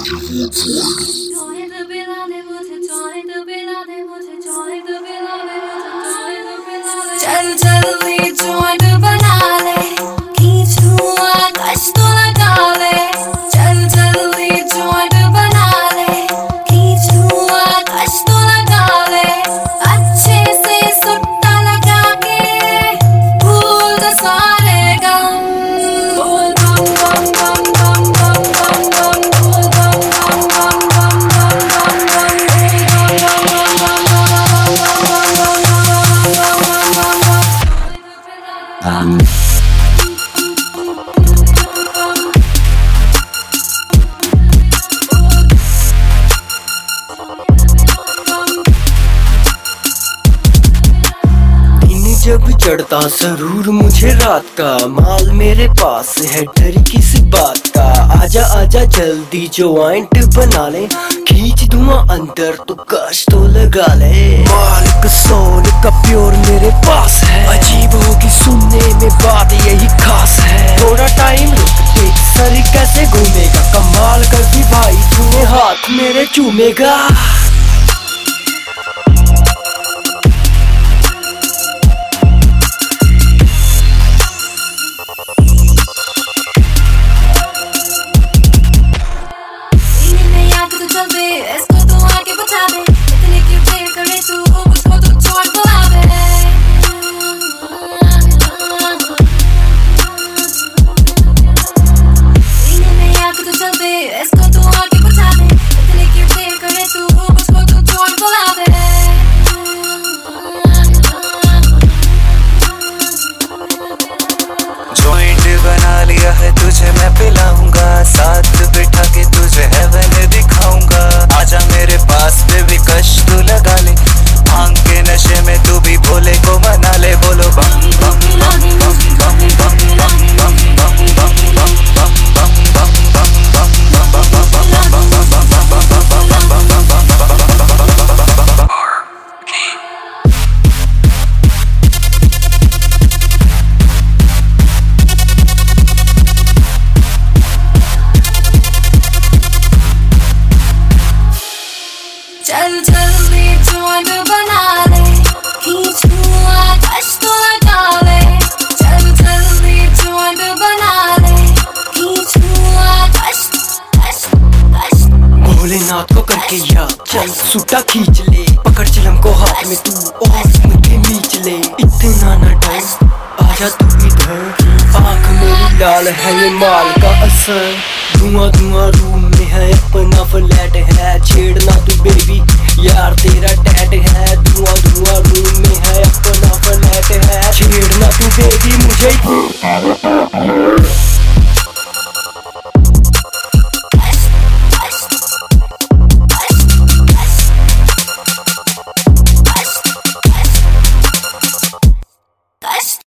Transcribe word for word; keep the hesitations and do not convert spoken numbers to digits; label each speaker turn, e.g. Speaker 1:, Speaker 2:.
Speaker 1: चल जल्दी जॉइंट बना ले, खींच हुआ कश तो लगा ले। चल जल्दी जॉइंट बना ले, खींच हुआ कश तो लगा ले। अच्छे से सुट्टा लगा के भूल जा सारे गम। बोल बम बम बम बम बम बम बम, बोल बम बम बम बम बम बम बम।
Speaker 2: जब चढ़ता जरूर मुझे रात का, माल मेरे पास है डर किसी बात का। आजा आजा जल्दी जॉइंट बना ले, खींच धुआं अंदर तो कश तो लगा ले। माल का सोल का प्योर मेरे पास है, अजीब होगी सुनने में बात यही खास है। थोड़ा टाइम रुक देख सर कैसे घूमेगा, कमाल कर दी भाई तूने हाथ मेरे चूमेगा।
Speaker 1: इसको तो आके बता दे, इतने क्यों देर करे तू, मुझको तो छोड़ बुला दे। सीने में आग तो जल दे, इसको तो आके बता दे, इतने क्यों देर करे तू, मुझको तो छोड़ बुला दे।
Speaker 3: जॉइंट बना लिया है तुझे मैं पिलाऊंगा, साथ बिठा के तुझे हेवन दिखाऊंगा। आजा मेरे पास बेबी कश तू लगा ले, भांग के नशे में तू भी भोले को मना ले। बोलो बम बम बम बम बम बम बम बम बम बम बम बम बम बम बम
Speaker 1: चल जल्दी जॉइंट बना ले, खींच हुआ कश तो लगा ले। चल जल्दी जॉइंट बना ले, खींच हुआ कश कश कश।
Speaker 2: भोलेनाथ को करके याद चल सूटा खींच ले, पकड़ चिलम को हाथ में तू और मुझे नीच ले। इतना न डर आजा तू इधर, आँख मेरी लाल है ये माल का असर। धुआं धुआं रूम में है अपना फ्लैट है, छेड़ना तू बेबी यार